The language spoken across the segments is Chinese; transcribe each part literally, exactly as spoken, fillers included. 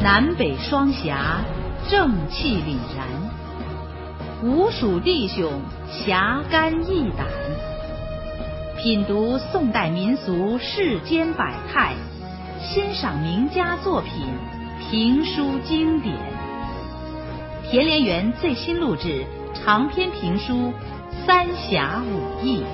南北双侠，正气凛然，吴蜀弟兄侠肝义胆，品读宋代民俗世间百态，欣赏名家作品，评书经典。田连元最新录制长篇评书《三侠五义》。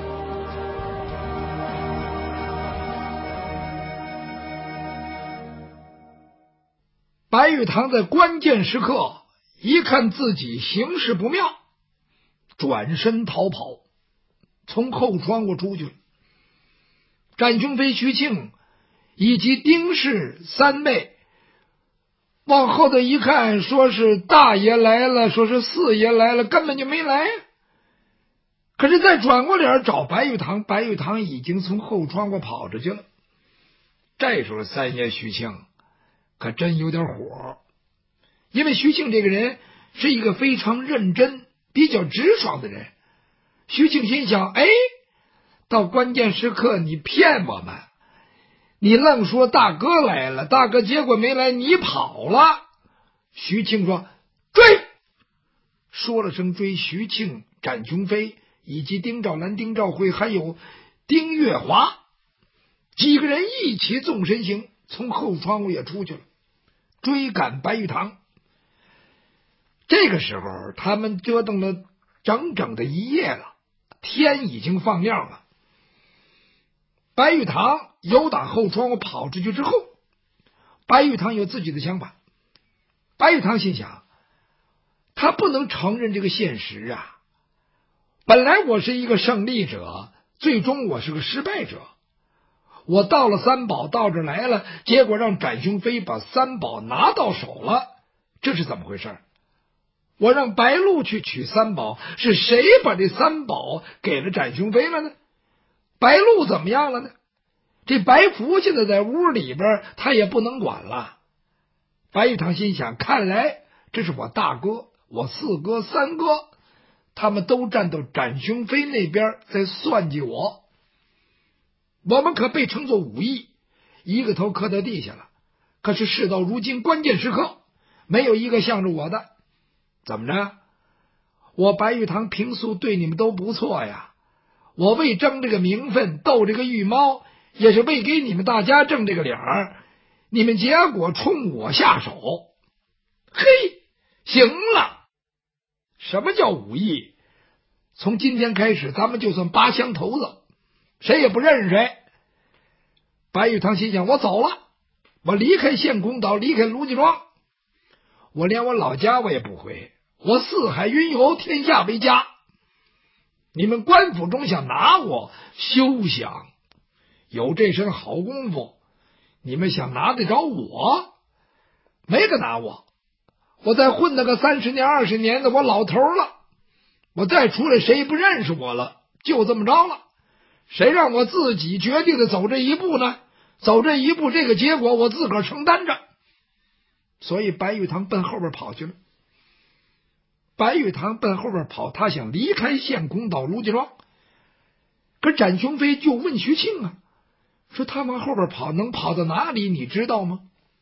白玉堂在关键时刻一看自己形势不妙，转身逃跑，从后窗户出去了。展雄飞、徐庆以及丁氏三妹往后头一看，说是大爷来了，说是四爷来了，根本就没来。可是再转过脸找白玉堂，白玉堂已经从后窗户跑出去了。这时候三爷徐庆可真有点火，因为徐庆这个人是一个非常认真、比较直爽的人。徐庆心想，哎，到关键时刻你骗我们，你愣说大哥来了，大哥结果没来，你跑了。徐庆说追，说了声追，徐庆、展雄飞以及丁兆兰、丁兆辉还有丁月华几个人一起纵身行，从后窗户也出去了，追赶白玉堂。这个时候他们折腾了整整的一夜了，天已经放亮了。白玉堂由打后窗户跑出去之后，白玉堂有自己的想法。白玉堂心想，他不能承认这个现实啊！本来我是一个胜利者，最终我是个失败者。我到了三宝，到这来了，结果让展雄飞把三宝拿到手了，这是怎么回事？我让白鹿去取三宝，是谁把这三宝给了展雄飞了呢？白鹿怎么样了呢？这白福现在在屋里边，他也不能管了。白玉堂心想，看来这是我大哥、我四哥、三哥，他们都站到展雄飞那边在算计我。我们可被称作五义，一个头磕到地下了。可是事到如今，关键时刻没有一个向着我的。怎么着？我白玉堂平素对你们都不错呀，我为争这个名分，斗这个玉猫，也是为给你们大家挣这个脸儿，你们结果冲我下手。嘿，行了，什么叫五义？从今天开始咱们就算八乡头子，谁也不认识谁。白玉堂心想，我走了，我离开县公岛，离开卢家庄，我连我老家我也不回，我四海云游，天下为家。你们官府中想拿我，休想！有这身好功夫，你们想拿得着我？没个拿我！我再混那个三十年、二十年的，我老头了。我再出来，谁不认识我了？就这么着了。谁让我自己决定的走这一步呢？走这一步，这个结果我自个儿承担着。所以白玉堂奔后边跑去了。白玉堂奔后边跑，他想离开县公岛卢家庄。可展雄飞就问徐庆啊，说他往后边跑能跑到哪里，你知道吗？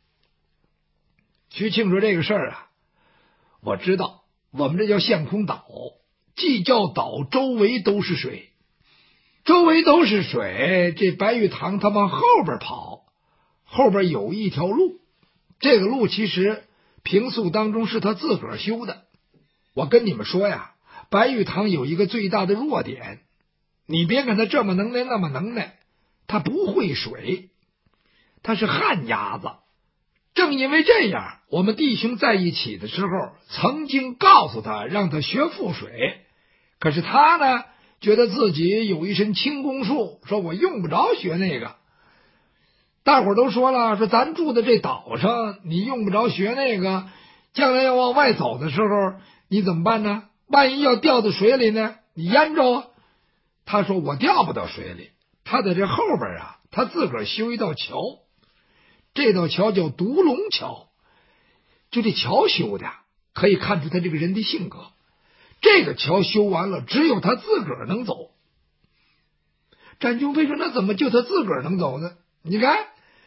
徐庆说，这个事儿啊，我知道，我们这叫县空岛，既叫岛，周围都是水，周围都是水。这白玉堂他往后边跑，后边有一条路，这个路其实平素当中是他自个儿修的。我跟你们说呀，白玉堂有一个最大的弱点，你别看他这么能耐那么能耐，他不会水，他是旱鸭子。正因为这样，我们弟兄在一起的时候曾经告诉他让他学覆水，可是他呢觉得自己有一身轻功术，说我用不着学那个。大伙儿都说了，说咱住的这岛上，你用不着学那个，将来要往外走的时候你怎么办呢？万一要掉到水里呢，你淹着啊。他说我掉不到水里，他在这后边啊，他自个儿修一道桥，这道桥叫独龙桥。就这桥修的可以看出他这个人的性格，这个桥修完了只有他自个儿能走。展雄飞说，那怎么就他自个儿能走呢？你看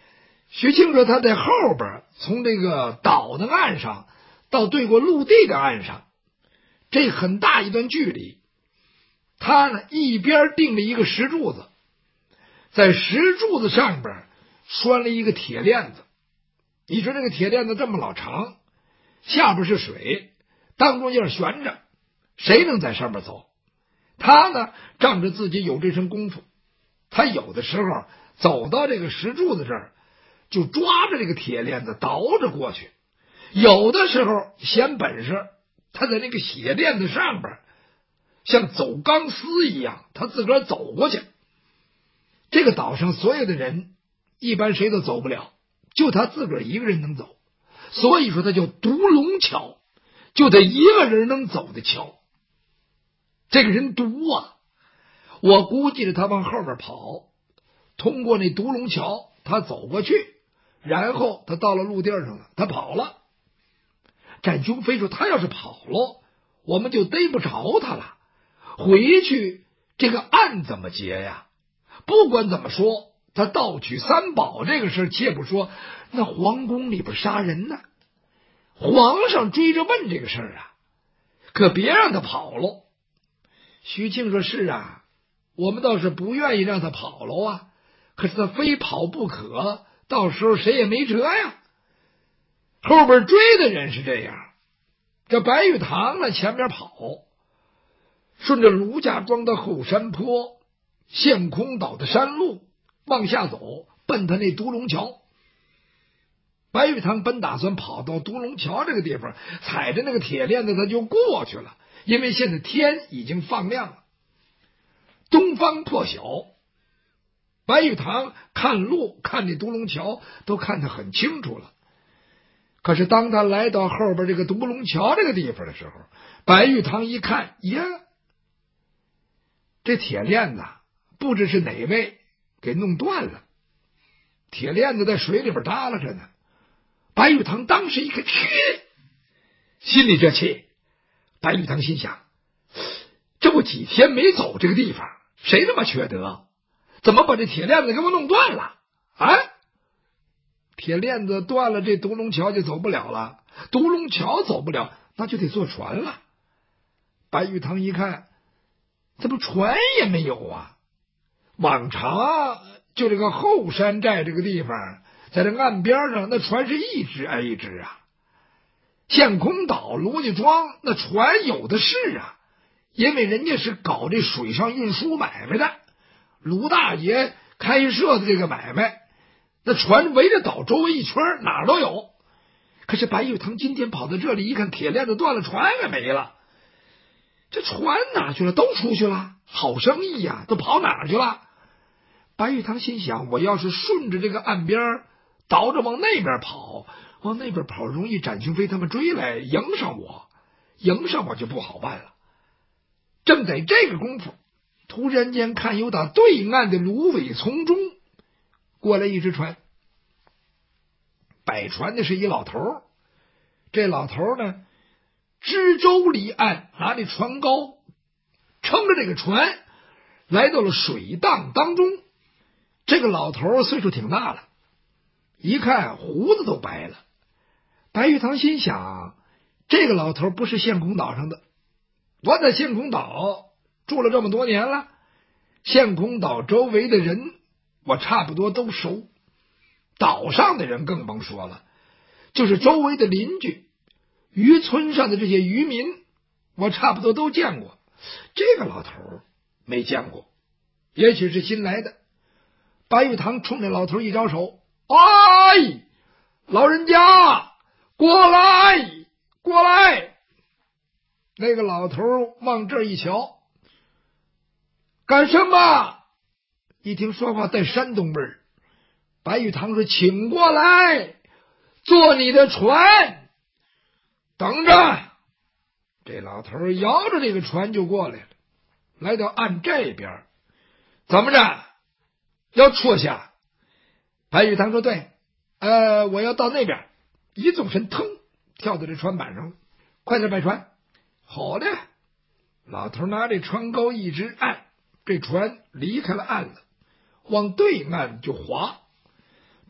徐庆说他在后边，从这个岛的岸上到对过陆地的岸上，这很大一段距离。他呢一边钉了一个石柱子，在石柱子上边拴了一个铁链子。你说这个铁链子这么老长，下边是水，当中要是悬着，谁能在上面走？他呢仗着自己有这身功夫，他有的时候走到这个石柱子这儿，就抓着这个铁链子倒着过去，有的时候显本事，他在那个铁链子上边像走钢丝一样，他自个儿走过去。这个岛上所有的人一般谁都走不了，就他自个儿一个人能走，所以说他叫独龙桥，就他一个人能走的桥。这个人独啊，我估计着他往后边跑，通过那独龙桥他走过去，然后他到了陆地上了，他跑了。展雄飞说他要是跑了，我们就逮不着他了，回去这个案怎么结呀？不管怎么说，他盗取三宝这个事切不说，那皇宫里边杀人呢，皇上追着问这个事儿啊，可别让他跑了。徐庆说是啊，我们倒是不愿意让他跑了啊，可是他非跑不可，到时候谁也没辙呀。后边追的人是这样，这白玉堂呢前面跑，顺着卢家庄的后山坡，陷空岛的山路往下走，奔他那独龙桥。白玉堂本打算跑到独龙桥这个地方，踩着那个铁链子他就过去了，因为现在天已经放亮了，东方破晓。白玉堂看路看那独龙桥都看得很清楚了。可是当他来到后边这个独龙桥这个地方的时候，白玉堂一看，呀，这铁链子不知是哪位给弄断了，铁链子在水里边耷拉着呢。白玉堂当时一看，去，心里这气。白玉堂心想，这不几天没走这个地方，谁那么缺德，怎么把这铁链子给我弄断了啊？铁链子断了，这独龙桥就走不了了，独龙桥走不了，那就得坐船了。白玉堂一看，怎么船也没有啊？往常就这个后山寨这个地方，在这岸边上，那船是一只挨一只啊。陷空岛、卢家庄那船有的是啊，因为人家是搞这水上运输买卖的，卢大爷开设的这个买卖，那船围着岛周围一圈，哪儿都有。可是白玉堂今天跑到这里一看，铁链子断了，船也没了，这船哪去了？都出去了，好生意呀、啊，都跑哪儿去了？白玉堂心想，我要是顺着这个岸边倒着往那边跑，往那边跑容易展雄飞他们追来迎上我，迎上我就不好办了。正在这个功夫，突然间看有打对岸的芦苇丛中过来一只船，摆船的是一老头，这老头呢支舟离岸，拿着船篙撑着这个船来到了水荡当中。这个老头岁数挺大了，一看胡子都白了。白玉堂心想，这个老头不是陷空岛上的，我在陷空岛住了这么多年了，陷空岛周围的人我差不多都熟，岛上的人更甭说了，就是周围的邻居，渔村上的这些渔民我差不多都见过，这个老头没见过，也许是新来的。白玉堂冲着老头一招手，哎，老人家过来过来。那个老头往这一瞧，干什么？一听说话带山东味儿，白玉堂说，请过来坐你的船，等着。这老头摇着这个船就过来了，来到岸这边，怎么着要戳下？白玉堂说，对，呃，我要到那边。一纵身腾跳到这船板上，快点摆船。好的。老头拿这船钩一直按，这船离开了岸了，往对岸就划。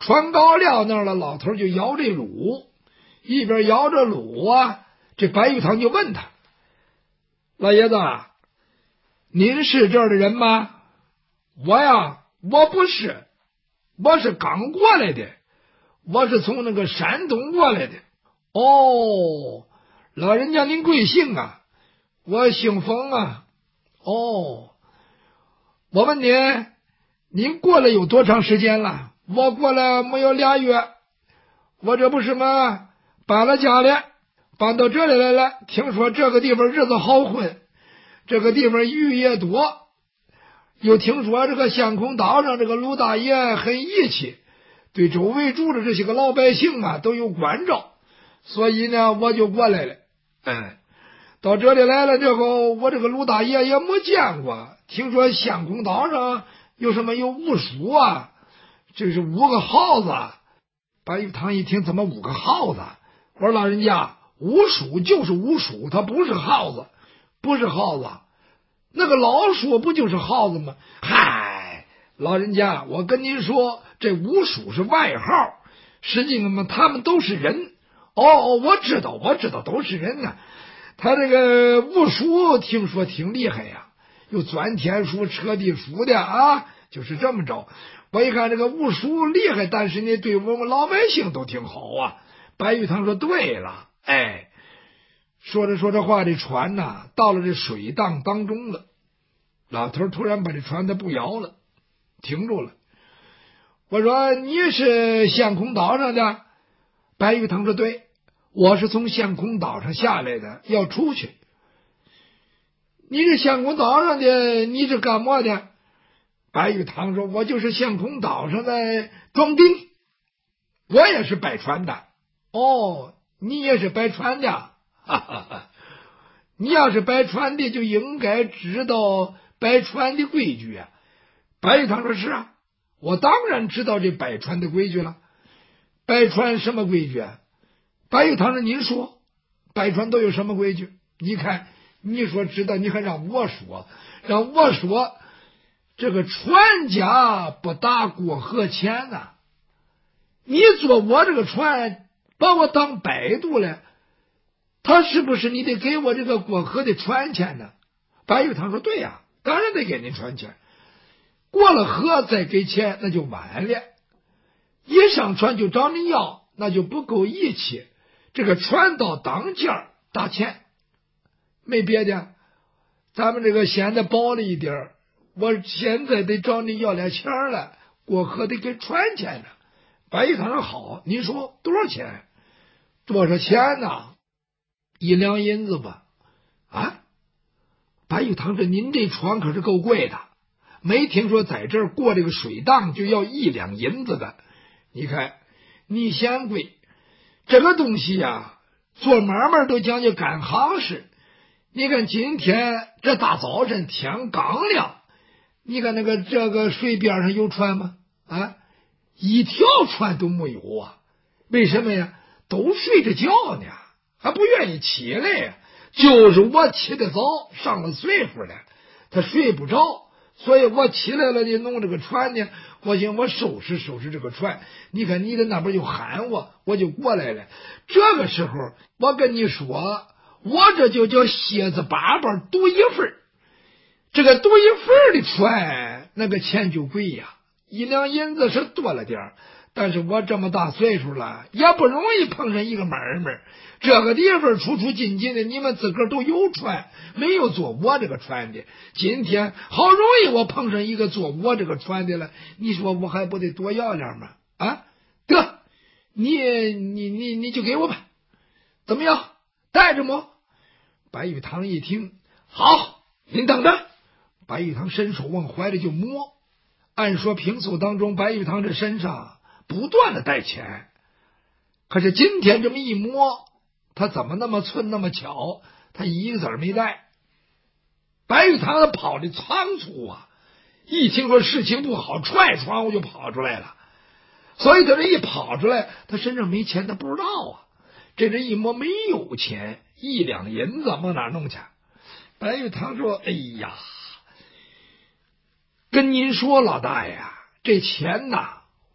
船高撂那儿了，老头就摇这橹，一边摇着橹啊，这白玉堂就问他：老爷子，您是这儿的人吗？我呀，我不是，我是刚过来的，我是从那个山东过来的。哦，老人家您贵姓啊？我姓冯啊。哦，我问您，您过来有多长时间了？我过来没有俩月，我这不是嘛，搬了家了，搬到这里来了。听说这个地方日子好混，这个地方鱼也多，又听说这个相空岛上这个卢大爷很义气，对周围住的这些个老百姓啊都有关照，所以呢我就过来了。嗯，到这里来了之后，我这个卢大爷也没见过，听说相空岛上有什么有五鼠啊，这是五个耗子。白玉堂一听，怎么五个耗子？我说老人家，五鼠就是五鼠，它不是耗子，不是耗子。那个老鼠不就是耗子吗？嗨，老人家，我跟您说，这五鼠是外号，实际上他们都是人。哦哦，我知道，我知道，都是人呢、啊。他这个五鼠听说挺厉害呀，有钻天鼠、扯地鼠的啊，就是这么着。我一看这个五鼠厉害，但是呢，对我们老百姓都挺好啊。白玉堂说：“对了，哎。”说着说着话，这船呐、啊、到了这水荡当中了。老头突然把这船的不摇了，停住了。我说：“你是相空岛上的？”白玉堂说：“对，我是从相空岛上下来的，要出去。”你是相空岛上的，你是干嘛的？白玉堂说：“我就是相空岛上的庄丁，我也是摆船的。”哦，你也是摆船的？哈哈哈，你要是摆船的，就应该知道摆船的规矩啊。白玉堂说：“是啊，我当然知道这摆船的规矩了。摆船什么规矩啊？”白玉堂说：“您说，摆船都有什么规矩？你看，你说知道，你还让我说，让我说，这个船家不打过河钱呐、啊。你坐我这个船，把我当摆渡了。”他是不是你得给我这个过河的船钱呢？白玉堂说：“对呀、啊，当然得给你船钱。过了河再给钱，那就晚了。一上船就找你要，那就不够义气。这个船到当价打钱，没别的。咱们这个显得薄了一点，我现在得找你要点钱了，过河得给船钱呢。”白玉堂说：“好，你说多少钱？多少钱呢？一两银子吧。”啊，白玉堂说：“您这船可是够贵的，没听说在这儿过这个水荡就要一两银子的。你看，你嫌贵，这个东西呀、啊，做买卖都讲究赶行市。你看今天这大早晨天刚亮，你看那个这个水边上有船吗？啊，一条船都没有啊！为什么呀？都睡着觉呢。”还不愿意起来呀，就是我起得早，上了岁数了，他睡不着，所以我起来了就弄这个船呢。我寻我收拾收拾这个船，你看你在那边就喊我，我就过来了。这个时候我跟你说，我这就叫蝎子粑粑独一份。这个独一份的船，那个钱就贵呀，一两银子是多了点儿。但是我这么大岁数了，也不容易碰上一个买卖。这个地方出出进进的，你们自个儿都有船，没有坐我这个船的。今天好容易我碰上一个坐我这个船的了，你说我还不得多要点吗？啊，得，你你你你就给我吧，怎么样？带着吗？白玉堂一听，好，您等着。白玉堂伸手往怀里就摸。按说平素当中，白玉堂这身上不断的带钱，可是今天这么一摸，他怎么那么寸那么巧，他一个子儿没带。白玉堂他跑的仓促啊，一听说事情不好，踹窗户就跑出来了。所以他这一跑出来，他身上没钱，他不知道啊。这人一摸没有钱，一两银子往哪弄去？白玉堂说：“哎呀，跟您说，老大爷，这钱呐，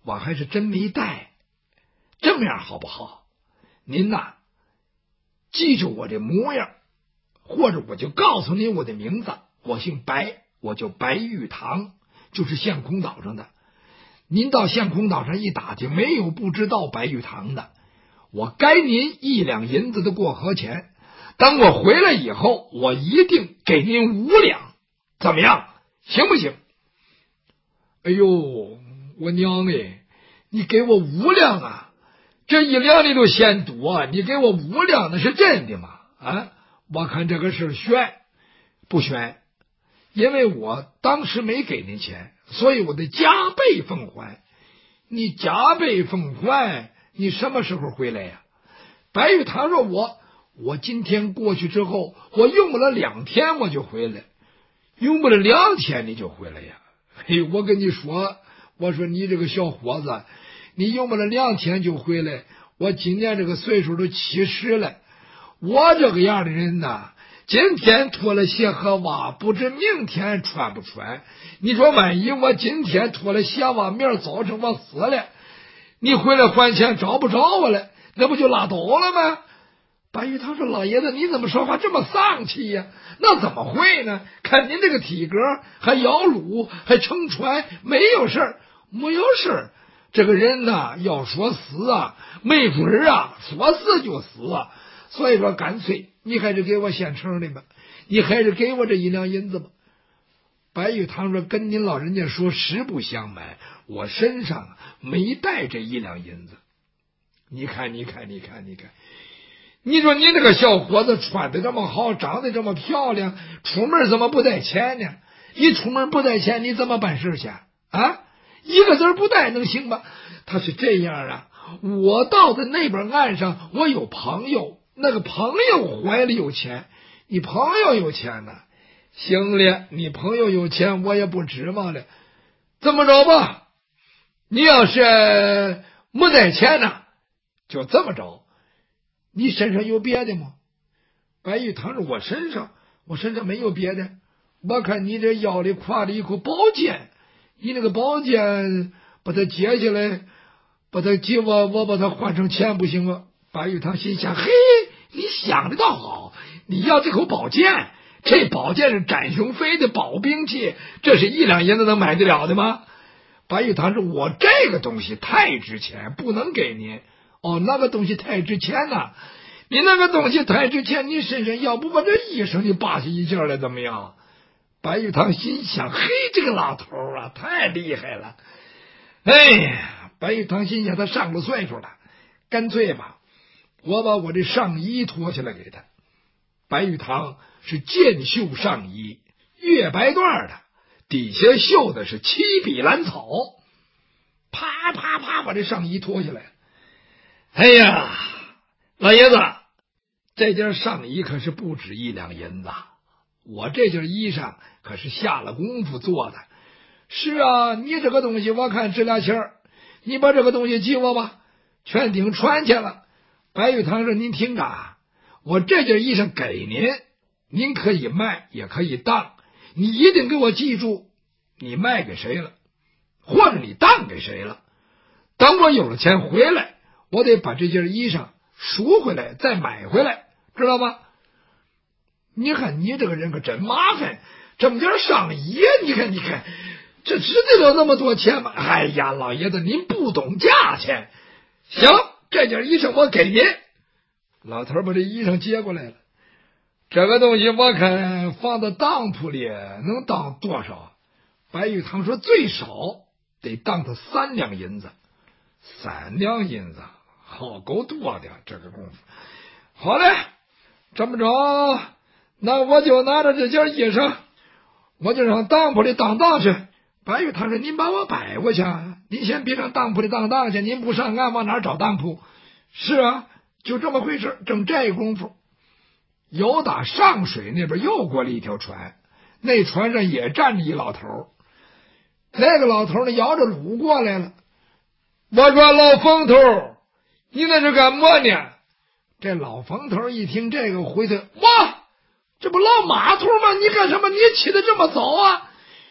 我还是真没带。这么样好不好？您呐，记住我这模样，或者我就告诉您我的名字，我姓白，我叫白玉堂，就是陷空岛上的。您到陷空岛上一打听，没有不知道白玉堂的。我该您一两银子的过河钱，等我回来以后，我一定给您五两，怎么样？行不行？哎呦，我娘哎，你给我五两啊！这一两你都嫌多，你给我五两那是真的吗？啊，我看这个事悬不悬？因为我当时没给您钱，所以我得加倍奉还。你加倍奉还，你什么时候回来呀？白玉堂说我我今天过去之后，我用不了两天我就回来，用不了两天你就回来呀？嘿，我跟你说，我说你这个小伙子，你用不了两天就回来，我今年这个岁数都七十了，我这个样的人呐，今天脱了鞋和袜，不知明天穿不穿。你说万一我今天脱了鞋袜，明儿早晨我死了，你回来还钱找不着我了，那不就拉倒了吗？白玉堂说：“老爷子，你怎么说话这么丧气呀？那怎么会呢？看您这个体格，还摇橹，还撑船，没有事儿，没有事儿。这个人呐，要说死啊，没准儿啊，说死就死啊。所以说，干脆你还是给我现成的吧，你还是给我这一两银子吧。”白玉堂说：“跟您老人家说，实不相瞒，我身上没带这一两银子。你看，你看，你看，你看。”你说你那个小伙子穿的这么好，长得这么漂亮，出门怎么不带钱呢？你出门不带钱，你怎么办事去啊？一个字不带能行吗？他是这样啊，我到的那边岸上，我有朋友，那个朋友怀里有钱，你朋友有钱呢，行了，你朋友有钱，我也不指望了。这么着吧，你要是没带钱呢，就这么着。你身上有别的吗？白玉堂说：“我身上，我身上没有别的。我看你这腰里挎着一口宝剑，你那个宝剑把它解下来，把它借我，我把它换成钱不行吗？”白玉堂心想：“嘿，你想的倒好，你要这口宝剑，这宝剑是展雄飞的宝兵器，这是一两银子能买得了的吗？”白玉堂说：“我这个东西太值钱，不能给您。”哦，那个东西太值钱了，你那个东西太值钱，你身上要不把这衣裳你扒下一件来怎么样？白玉堂心想：嘿，这个老头啊，太厉害了！哎呀，白玉堂心想，他上了岁数了，干脆吧，我把我这上衣脱下来给他。白玉堂是箭袖上衣，月白缎的，底下绣的是七笔兰草，啪啪啪把这上衣脱下来。哎呀，老爷子，这件上衣可是不止一两银子，我这件衣裳可是下了功夫做的。是啊，你这个东西我看值俩钱儿，你把这个东西寄我吧，全顶穿去了。白玉堂说：“您听着啊，我这件衣裳给您，您可以卖也可以当，你一定给我记住，你卖给谁了，或者你当给谁了。等我有了钱回来，我得把这件衣裳赎回来，再买回来，知道吗？”你看你这个人可真麻烦，这么点上衣，你看你看，这值得了那么多钱吗？哎呀，老爷子您不懂价钱。行，这件衣裳我给您。老头把这衣裳接过来了，这个东西我看放到当铺里能当多少？白玉堂说：“最少得当他三两银子。”三两银子，好够多的这个功夫。好嘞，这么着，那我就拿着这件衣裳，我就上当铺里当当去。白玉堂说：“您把我摆过去，您先别上当铺里当当去，您不上岸往哪找当铺？”是啊，就这么回事。正这功夫，有打上水那边又过了一条船，那船上也站着一老头，那个老头呢摇着橹过来了。我说：“老冯头，你那是干么呢？”这老冯头一听这个，回头：“哇，这不老马头吗？你干什么？你起得这么早啊？”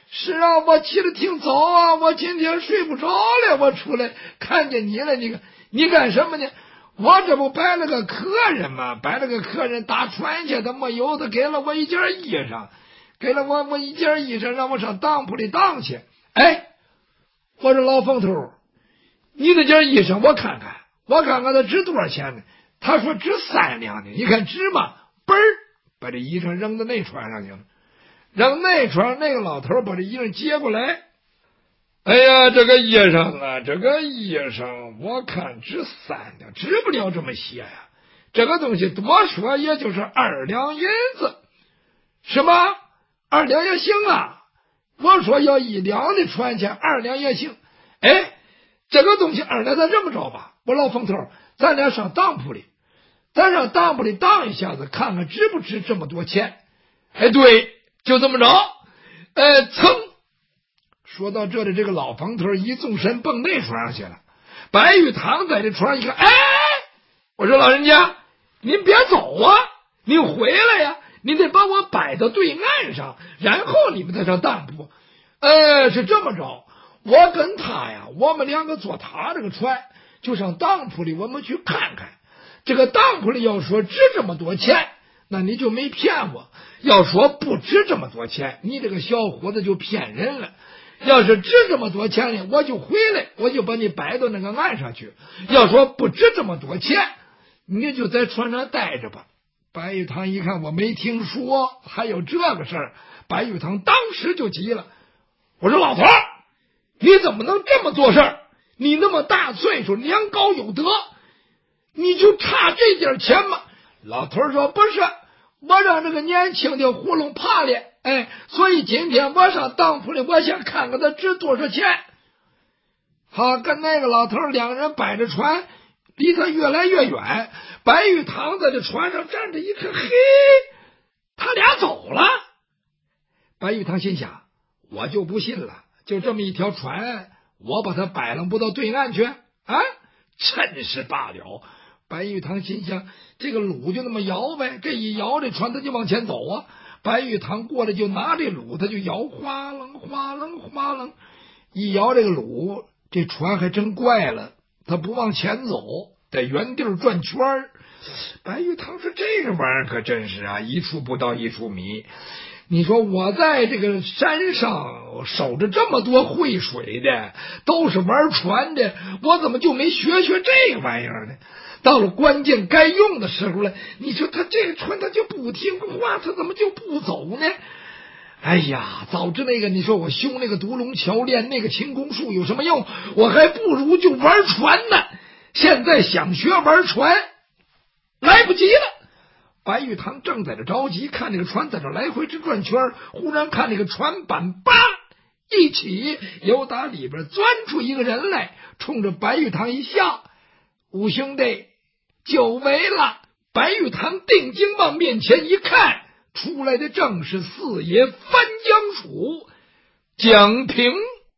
是啊，我起得挺早啊，我今天睡不着了，我出来看见你了，你看你干什么呢？我这不摆了个客人吗？摆了个客人打船去，他没有，他给了我一件衣裳，给了我我一件衣裳，让我上当铺里当去。哎，我说老冯头，你这件衣裳我看看，我看看它值多少钱呢？他说值三两呢，你看值吗？嘣儿，把这衣裳扔到那船上去了。扔那船，那个老头把这衣裳接过来。哎呀，这个衣裳啊，这个衣裳我看值三两，值不了这么些呀。这个东西多说也就是二两银子。什么？二两也行啊？我说要一两的船钱，二两也行。哎，这个东西二两，咱这么着吧，我老冯头，咱俩上当铺里，咱上当铺里当一下子，看看值不值这么多钱。哎，对。就这么着，呃，噌！说到这里，这个老冯头一纵身蹦那船上去了。白玉堂在这船上一看，哎，我说老人家，您别走啊，您回来呀，您得把我摆到对岸上，然后你们再上当铺。呃，是这么着，我跟他呀，我们两个坐他这个船，就上当铺里，我们去看看。这个当铺里要说值这么多钱，那你就没骗我。要说不值这么多钱，你这个小伙子就骗人了。要是值这么多钱呢，我就回来，我就把你摆到那个岸上去。要说不值这么多钱，你就在船上待着吧。白玉堂一看我没听说还有这个事儿，白玉堂当时就急了。我说老头，你怎么能这么做事儿？你那么大岁数，年高有德，你就差这点钱吗？老头说不是，我让这个年轻的糊弄怕了，哎，所以今天我上当铺里，我想看看他值多少钱。好，跟那个老头两个人摆着船，离他越来越远。白玉堂在这船上站着一看，嘿，他俩走了。白玉堂心想，我就不信了，就这么一条船，我把它摆弄不到对岸去啊，真是罢了。白玉堂心想，这个橹就那么摇呗，这一摇这船它就往前走啊。白玉堂过来就拿这橹，他就摇，哗楞哗楞哗楞，一摇这个橹，这船还真怪了，他不往前走，在原地转圈儿。白玉堂说这个玩意儿可真是啊，一处不到一处迷。你说我在这个山上守着这么多会水的，都是玩船的，我怎么就没学学这个玩意儿呢？到了关键该用的时候了，你说他这个船他就不听话，他怎么就不走呢？哎呀，早知那个你说我修那个独龙桥，练那个轻功术有什么用？我还不如就玩船呢。现在想学玩船，来不及了。白玉堂正在这着急，看这个船在这来回直转圈，忽然看这个船板叭一起，由打里边钻出一个人来，冲着白玉堂一笑：“五兄弟，久违了。”白玉堂定睛往面前一看，出来的正是四爷翻江楚蒋平。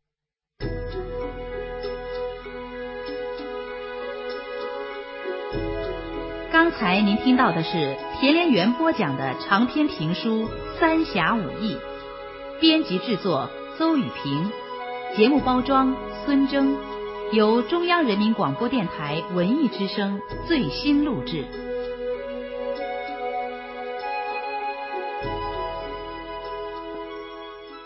刚才您听到的是田连元播讲的长篇评书《三侠五义》，编辑制作邹雨平，节目包装孙征，由中央人民广播电台文艺之声最新录制。